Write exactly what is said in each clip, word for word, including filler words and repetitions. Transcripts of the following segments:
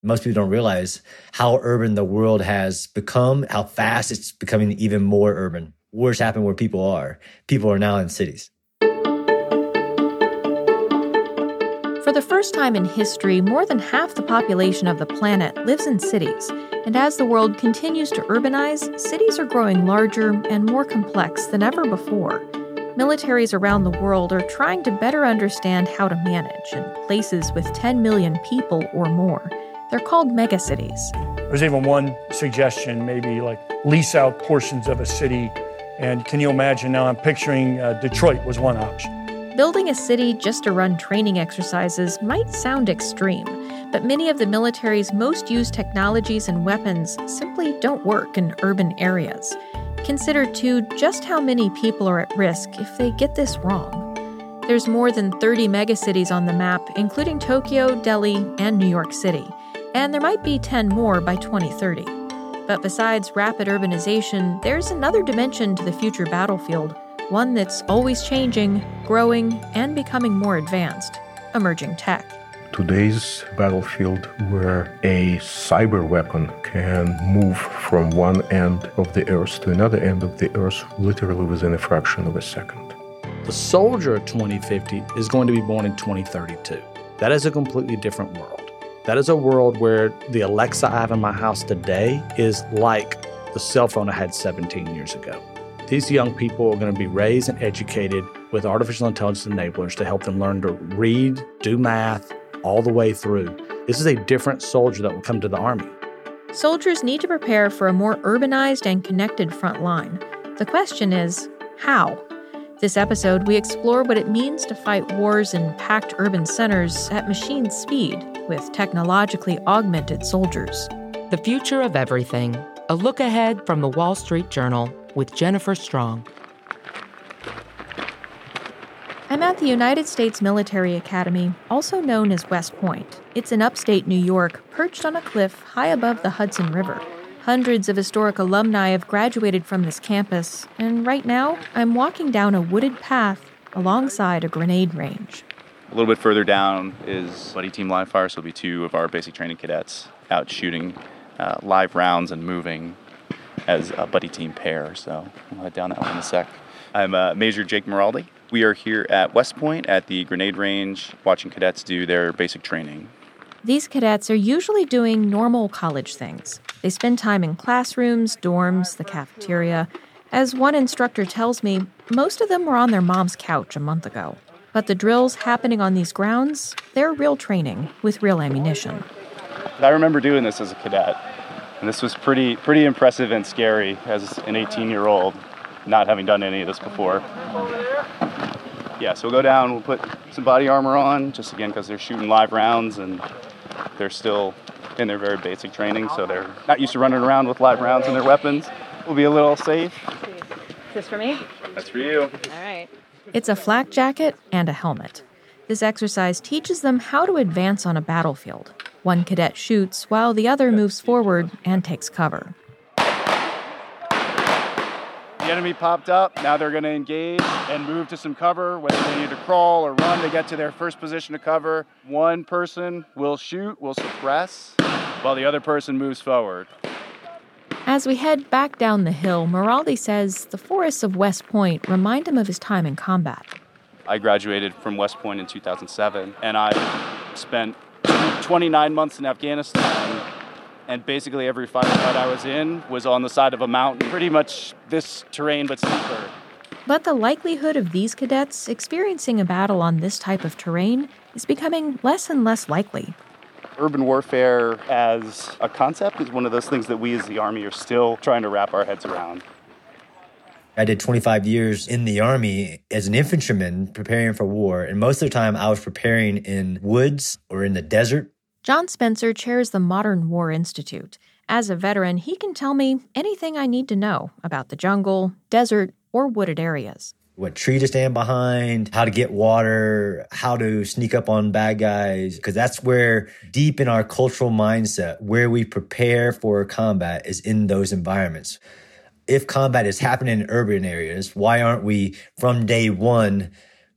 Most people don't realize how urban the world has become, how fast it's becoming even more urban. Wars happen where people are. People are now in cities. For the first time in history, more than half the population of the planet lives in cities. And as the world continues to urbanize, cities are growing larger and more complex than ever before. Militaries around the world are trying to better understand how to manage in places with ten million people or more. They're called megacities. There's even one suggestion, maybe like lease out portions of a city. And can you imagine now, I'm picturing uh, Detroit was one option. Building a city just to run training exercises might sound extreme, but many of the military's most used technologies and weapons simply don't work in urban areas. Consider, too, just how many people are at risk if they get this wrong. There's more than thirty megacities on the map, including Tokyo, Delhi, and New York City, and there might be ten more by twenty thirty. But besides rapid urbanization, there's another dimension to the future battlefield, one that's always changing, growing, and becoming more advanced: emerging tech. Today's battlefield, where a cyber weapon can move from one end of the earth to another end of the earth literally within a fraction of a second. The soldier of twenty fifty is going to be born in twenty thirty-two. That is a completely different world. That is a world where the Alexa I have in my house today is like the cell phone I had seventeen years ago. These young people are going to be raised and educated with artificial intelligence enablers to help them learn to read, do math, all the way through. This is a different soldier that will come to the Army. Soldiers need to prepare for a more urbanized and connected front line. The question is, how? This episode, we explore what it means to fight wars in packed urban centers at machine speed with technologically augmented soldiers. The Future of Everything, a look ahead from the Wall Street Journal with Jennifer Strong. I'm at the United States Military Academy, also known as West Point. It's in upstate New York, perched on a cliff high above the Hudson River. Hundreds of historic alumni have graduated from this campus, and right now, I'm walking down a wooded path alongside a grenade range. A little bit further down is Buddy Team Live Fire, so it'll be two of our basic training cadets out shooting uh, live rounds and moving as a buddy team pair, so I'll head down that one in a sec. I'm uh, Major Jake Moraldi. We are here at West Point at the grenade range watching cadets do their basic training. These cadets are usually doing normal college things. They spend time in classrooms, dorms, the cafeteria. As one instructor tells me, most of them were on their mom's couch a month ago. But the drills happening on these grounds, they're real training with real ammunition. I remember doing this as a cadet, and this was pretty pretty impressive and scary as an eighteen-year-old, not having done any of this before. Yeah, so we'll go down, we'll put some body armor on, just again because they're shooting live rounds and they're still in their very basic training, so they're not used to running around with live rounds in their weapons. We'll be a little safe. Is this for me? That's for you. All right. It's a flak jacket and a helmet. This exercise teaches them how to advance on a battlefield. One cadet shoots while the other moves forward and takes cover. The enemy popped up. Now they're going to engage and move to some cover. Whether they need to crawl or run to get to their first position of cover, one person will shoot, will suppress, while the other person moves forward. As we head back down the hill, Moraldi says the forests of West Point remind him of his time in combat. I graduated from West Point in two thousand seven, and I spent twenty-nine months in Afghanistan. And basically every firefight I was in was on the side of a mountain, pretty much this terrain but steeper. But the likelihood of these cadets experiencing a battle on this type of terrain is becoming less and less likely. Urban warfare as a concept is one of those things that we as the Army are still trying to wrap our heads around. I did twenty-five years in the Army as an infantryman preparing for war, and most of the time I was preparing in woods or in the desert. John Spencer chairs the Modern War Institute. As a veteran, he can tell me anything I need to know about the jungle, desert, or wooded areas. What tree to stand behind, how to get water, how to sneak up on bad guys. Because that's where, deep in our cultural mindset, where we prepare for combat is in those environments. If combat is happening in urban areas, why aren't we, from day one,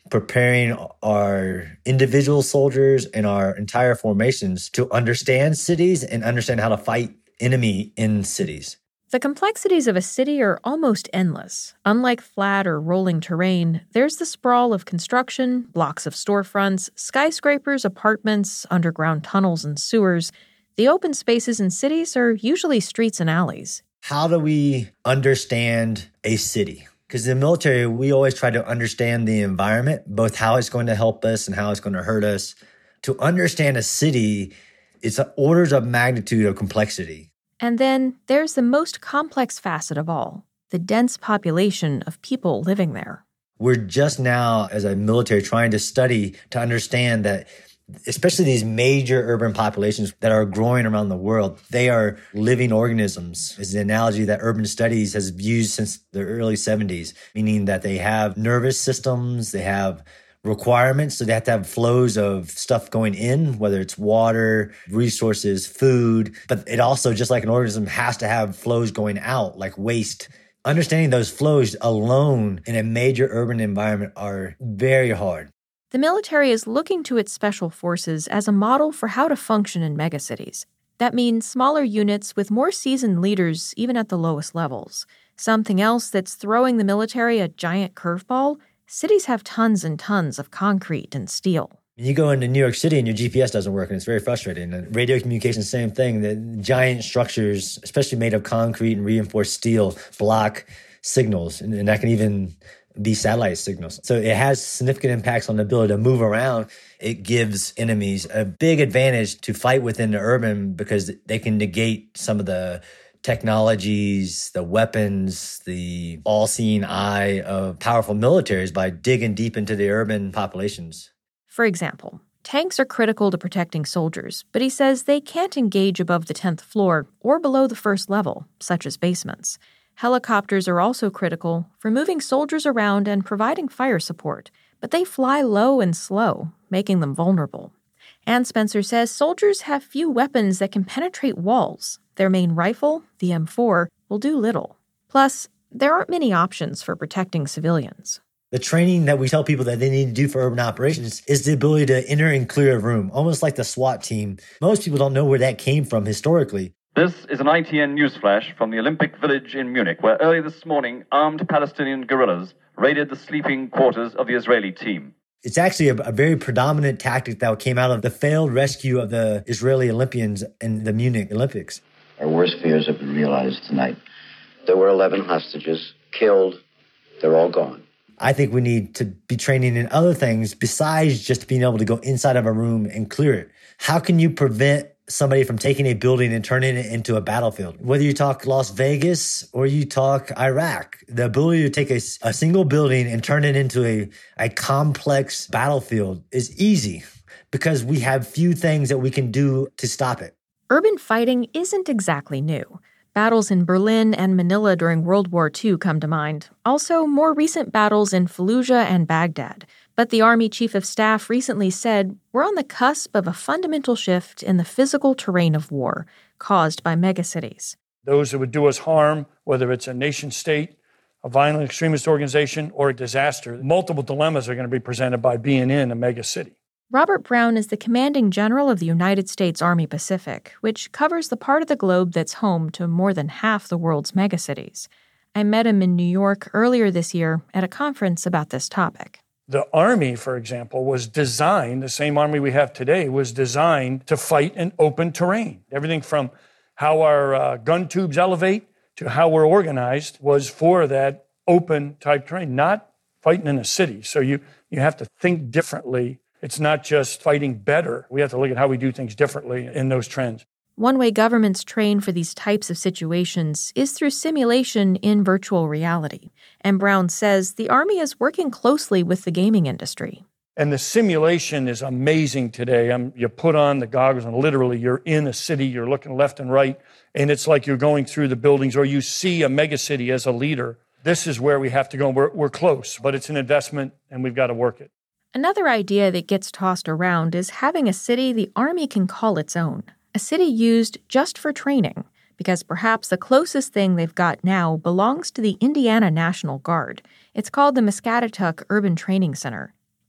preparing our individual soldiers and our entire formations to understand cities and understand how to fight enemy in cities. The complexities of a city are almost endless. Unlike flat or rolling terrain, there's the sprawl of construction, blocks of storefronts, skyscrapers, apartments, underground tunnels and sewers. The open spaces in cities are usually streets and alleys. How do we understand a city? Because in the military, we always try to understand the environment, both how it's going to help us and how it's going to hurt us. To understand a city, it's orders of magnitude of complexity. And then there's the most complex facet of all, the dense population of people living there. We're just now, as a military, trying to study to understand that especially these major urban populations that are growing around the world, they are living organisms, is the analogy that urban studies has used since the early seventies, meaning that they have nervous systems, they have requirements, so they have to have flows of stuff going in, whether it's water, resources, food, but it also, just like an organism, has to have flows going out, like waste. Understanding those flows alone in a major urban environment are very hard. The military is looking to its special forces as a model for how to function in megacities. That means smaller units with more seasoned leaders even at the lowest levels. Something else that's throwing the military a giant curveball: cities have tons and tons of concrete and steel. You go into New York City and your G P S doesn't work, and it's very frustrating. And radio communication, same thing. The giant structures, especially made of concrete and reinforced steel, block signals, and, and that can even be satellite signals. So it has significant impacts on the ability to move around. It gives enemies a big advantage to fight within the urban because they can negate some of the technologies, the weapons, the all-seeing eye of powerful militaries by digging deep into the urban populations. For example, tanks are critical to protecting soldiers, but he says they can't engage above the tenth floor or below the first level, such as basements. Helicopters are also critical for moving soldiers around and providing fire support, but they fly low and slow, making them vulnerable. And Spencer says soldiers have few weapons that can penetrate walls. Their main rifle, the M four, will do little. Plus, there aren't many options for protecting civilians. The training that we tell people that they need to do for urban operations is the ability to enter and clear a room, almost like the SWAT team. Most people don't know where that came from historically. This is an I T N newsflash from the Olympic Village in Munich, where early this morning, armed Palestinian guerrillas raided the sleeping quarters of the Israeli team. It's actually a, a very predominant tactic that came out of the failed rescue of the Israeli Olympians in the Munich Olympics. Our worst fears have been realized tonight. There were eleven hostages killed. They're all gone. I think we need to be training in other things besides just being able to go inside of a room and clear it. How can you prevent somebody from taking a building and turning it into a battlefield? Whether you talk Las Vegas or you talk Iraq, the ability to take a, a single building and turn it into a, a complex battlefield is easy because we have few things that we can do to stop it. Urban fighting isn't exactly new. Battles in Berlin and Manila during World War Two come to mind. Also, more recent battles in Fallujah and Baghdad. But the Army Chief of Staff recently said we're on the cusp of a fundamental shift in the physical terrain of war caused by megacities. Those that would do us harm, whether it's a nation state, a violent extremist organization, or a disaster, multiple dilemmas are going to be presented by being in a megacity. Robert Brown is the commanding general of the United States Army Pacific, which covers the part of the globe that's home to more than half the world's megacities. I met him in New York earlier this year at a conference about this topic. The Army, for example, was designed, the same Army we have today, was designed to fight in open terrain. Everything from how our uh, gun tubes elevate to how we're organized was for that open type terrain, not fighting in a city. So you, you have to think differently. It's not just fighting better. We have to look at how we do things differently in those trends. One way governments train for these types of situations is through simulation in virtual reality. And Brown says the Army is working closely with the gaming industry. And the simulation is amazing today. Um, you put on the goggles and literally you're in a city, you're looking left and right, and it's like you're going through the buildings or you see a megacity as a leader. This is where we have to go. We're, we're close, but it's an investment and we've got to work it. Another idea that gets tossed around is having a city the Army can call its own, a city used just for training, because perhaps the closest thing they've got now belongs to the Indiana National Guard. It's called the Muscatatuck Urban Training Center.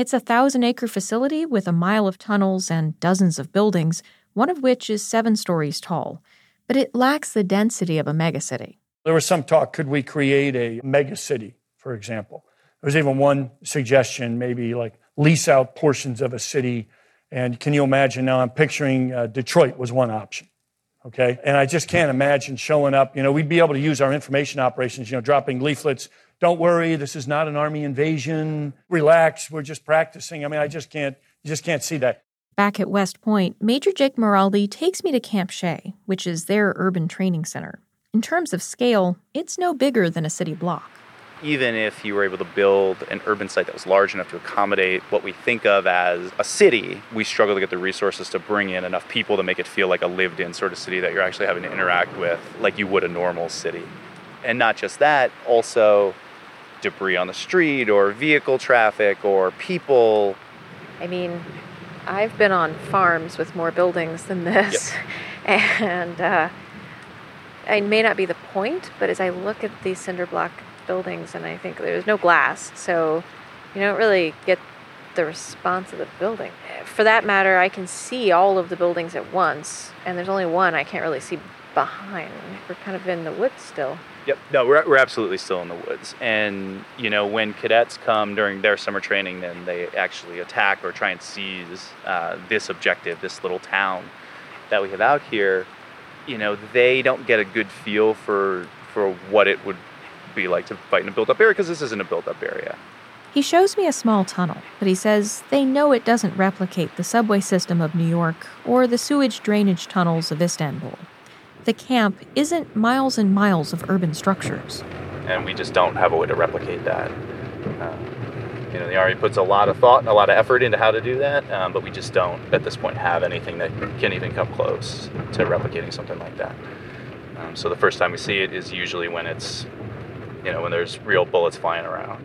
It's a thousand-acre facility with a mile of tunnels and dozens of buildings, one of which is seven stories tall. But it lacks the density of a megacity. There was some talk, could we create a megacity, for example? There was even one suggestion, maybe like lease out portions of a city. And can you imagine now, I'm picturing uh, Detroit was one option, okay? And I just can't imagine showing up, you know, we'd be able to use our information operations, you know, dropping leaflets. Don't worry, this is not an army invasion. Relax, we're just practicing. I mean, I just can't, you just can't see that. Back at West Point, Major Jake Maraldi takes me to Camp Shea, which is their urban training center. In terms of scale, it's no bigger than a city block. Even if you were able to build an urban site that was large enough to accommodate what we think of as a city, we struggle to get the resources to bring in enough people to make it feel like a lived-in sort of city that you're actually having to interact with like you would a normal city. And not just that, also debris on the street or vehicle traffic or people. I mean, I've been on farms with more buildings than this. Yep. And uh, it may not be the point, but as I look at these cinder block buildings and I think there's no glass, so you don't really get the response of the building. For that matter, I can see all of the buildings at once, and there's only one I can't really see behind. We're kind of in the woods still. Yep. No, we're we're absolutely still in the woods. And, you know, when cadets come during their summer training, then they actually attack or try and seize uh, this objective, this little town that we have out here. You know, they don't get a good feel for for what it would be like to fight in a built-up area, because this isn't a built-up area. He shows me a small tunnel, but he says they know it doesn't replicate the subway system of New York or the sewage drainage tunnels of Istanbul. The camp isn't miles and miles of urban structures. And we just don't have a way to replicate that. Uh, you know, the Army puts a lot of thought and a lot of effort into how to do that, um, but we just don't, at this point, have anything that can even come close to replicating something like that. Um, so the first time we see it is usually when it's, you know, when there's real bullets flying around.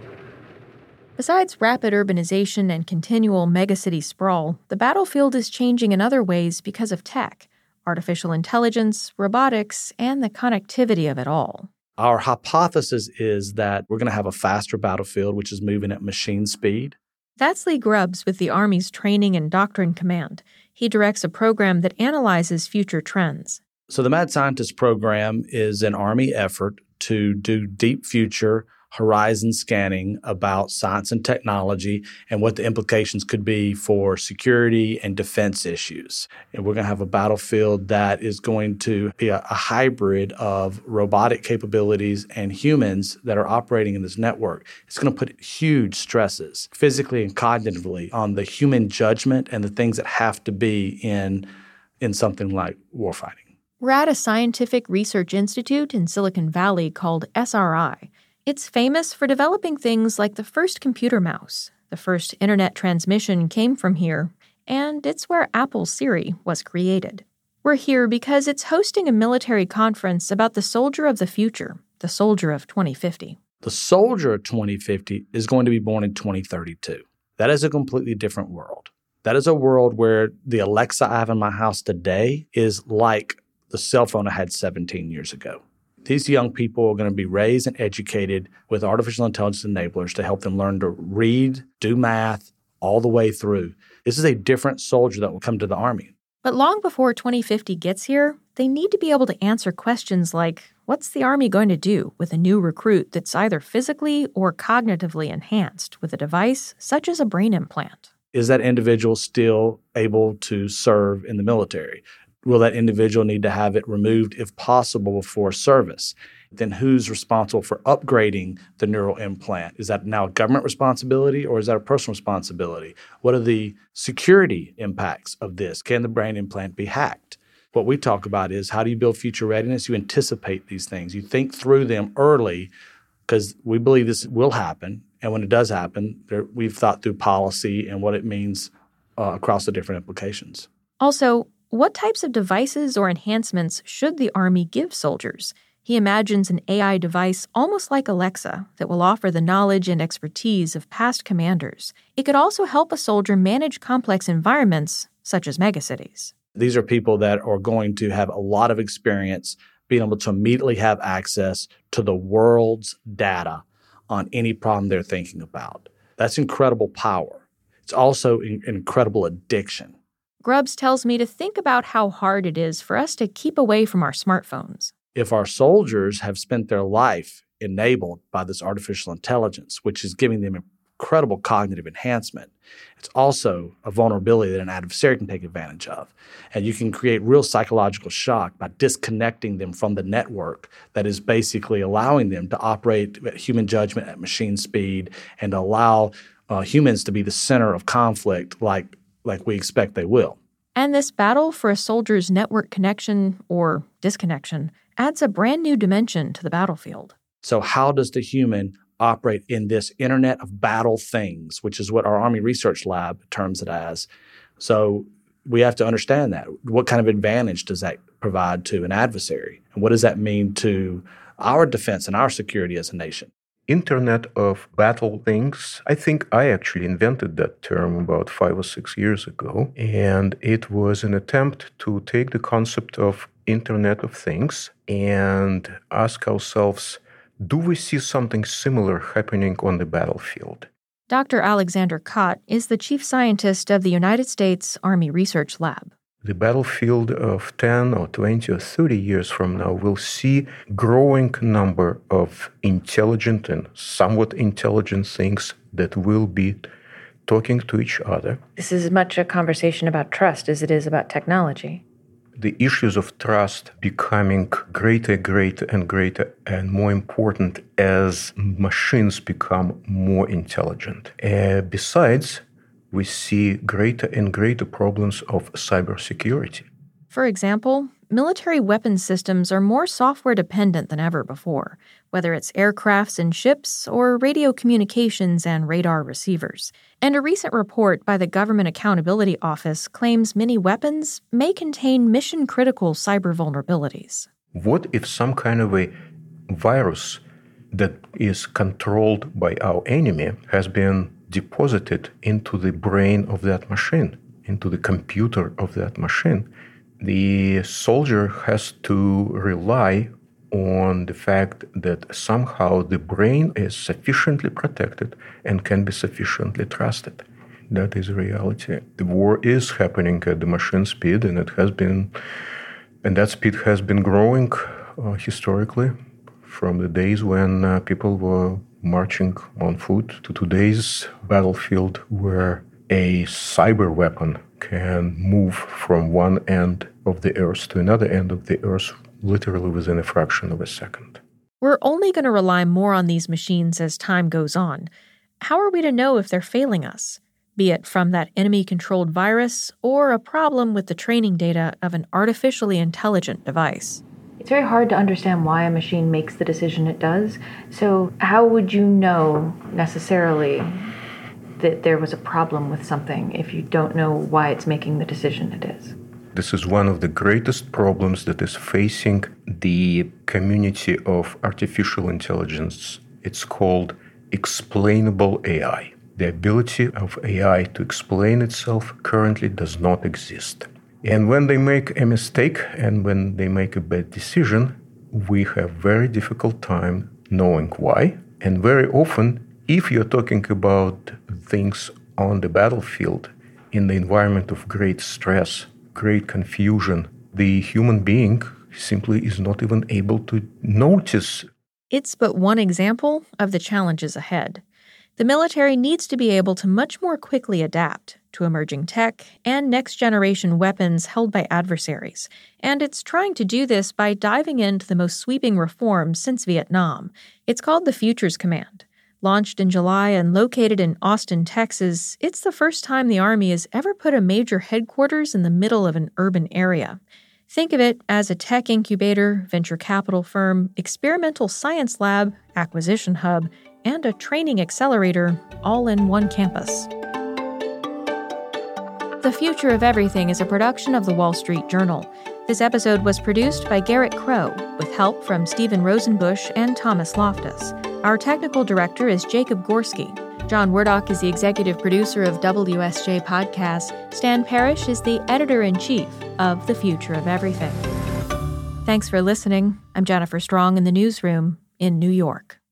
Besides rapid urbanization and continual megacity sprawl, the battlefield is changing in other ways because of tech. Artificial intelligence, robotics, and the connectivity of it all. Our hypothesis is that we're going to have a faster battlefield, which is moving at machine speed. That's Lee Grubbs with the Army's Training and Doctrine Command. He directs a program that analyzes future trends. So the Mad Scientist program is an Army effort to do deep future horizon scanning about science and technology and what the implications could be for security and defense issues. And we're going to have a battlefield that is going to be a, a hybrid of robotic capabilities and humans that are operating in this network. It's going to put huge stresses physically and cognitively on the human judgment and the things that have to be in, in something like warfighting. We're at a scientific research institute in Silicon Valley called S R I. It's famous for developing things like the first computer mouse. The first internet transmission came from here, and it's where Apple's Siri was created. We're here because it's hosting a military conference about the soldier of the future, the soldier of twenty fifty. The soldier of twenty fifty is going to be born in twenty thirty-two. That is a completely different world. That is a world where the Alexa I have in my house today is like the cell phone I had seventeen years ago. These young people are going to be raised and educated with artificial intelligence enablers to help them learn to read, do math, all the way through. This is a different soldier that will come to the Army. But long before twenty fifty gets here, they need to be able to answer questions like, what's the Army going to do with a new recruit that's either physically or cognitively enhanced with a device such as a brain implant? Is that individual still able to serve in the military? Will that individual need to have it removed if possible before service? Then who's responsible for upgrading the neural implant? Is that now a government responsibility or is that a personal responsibility? What are the security impacts of this? Can the brain implant be hacked? What we talk about is how do you build future readiness? You anticipate these things. You think through them early because we believe this will happen. And when it does happen, there, we've thought through policy and what it means uh, across the different implications. Also, what types of devices or enhancements should the Army give soldiers? He imagines an A I device almost like Alexa that will offer the knowledge and expertise of past commanders. It could also help a soldier manage complex environments, such as megacities. These are people that are going to have a lot of experience being able to immediately have access to the world's data on any problem they're thinking about. That's incredible power. It's also an incredible addiction. Grubbs tells me to think about how hard it is for us to keep away from our smartphones. If our soldiers have spent their life enabled by this artificial intelligence, which is giving them incredible cognitive enhancement, it's also a vulnerability that an adversary can take advantage of. And you can create real psychological shock by disconnecting them from the network that is basically allowing them to operate at human judgment at machine speed and allow uh, humans to be the center of conflict like like we expect they will. And this battle for a soldier's network connection or disconnection adds a brand new dimension to the battlefield. So how does the human operate in this internet of battle things, which is what our Army Research Lab terms it as? So we have to understand that. What kind of advantage does that provide to an adversary? And what does that mean to our defense and our security as a nation? Internet of battle things. I think I actually invented that term about five or six years ago. And it was an attempt to take the concept of Internet of Things and ask ourselves, do we see something similar happening on the battlefield? Doctor Alexander Kot is the chief scientist of the United States Army Research Lab. The battlefield of ten or twenty or thirty years from now will see growing number of intelligent and somewhat intelligent things that will be talking to each other. This is as much a conversation about trust as it is about technology. The issues of trust becoming greater, greater, and greater, and more important as machines become more intelligent. Uh, besides, we see greater and greater problems of cybersecurity. For example, military weapons systems are more software dependent than ever before, whether it's aircrafts and ships or radio communications and radar receivers. And a recent report by the Government Accountability Office claims many weapons may contain mission-critical cyber vulnerabilities. What if some kind of a virus that is controlled by our enemy has been deposited into the brain of that machine, into the computer of that machine? The soldier has to rely on the fact that somehow the brain is sufficiently protected and can be sufficiently trusted. That is reality. The war is happening at the machine speed, and it has been, and that speed has been growing uh, historically from the days when uh, people were marching on foot to today's battlefield where a cyber weapon can move from one end of the earth to another end of the earth literally within a fraction of a second. We're only going to rely more on these machines as time goes on. How are we to know if they're failing us, be it from that enemy-controlled virus or a problem with the training data of an artificially intelligent device? It's very hard to understand why a machine makes the decision it does. So how would you know necessarily that there was a problem with something if you don't know why it's making the decision it is? This is one of the greatest problems that is facing the community of artificial intelligence. It's called explainable A I. The ability of A I to explain itself currently does not exist. And when they make a mistake and when they make a bad decision, we have very difficult time knowing why. And very often, if you're talking about things on the battlefield, in the environment of great stress, great confusion, the human being simply is not even able to notice. It's but one example of the challenges ahead. The military needs to be able to much more quickly adapt to emerging tech and next-generation weapons held by adversaries, and it's trying to do this by diving into the most sweeping reforms since Vietnam. It's called the Futures Command. Launched in July and located in Austin, Texas, it's the first time the Army has ever put a major headquarters in the middle of an urban area. Think of it as a tech incubator, venture capital firm, experimental science lab, acquisition hub, and a training accelerator, all in one campus. The Future of Everything is a production of The Wall Street Journal. This episode was produced by Garrett Crow, with help from Stephen Rosenbusch and Thomas Loftus. Our technical director is Jacob Gorski. John Wordock is the executive producer of W S J Podcast. Stan Parrish is the editor-in-chief of The Future of Everything. Thanks for listening. I'm Jennifer Strong in the newsroom in New York.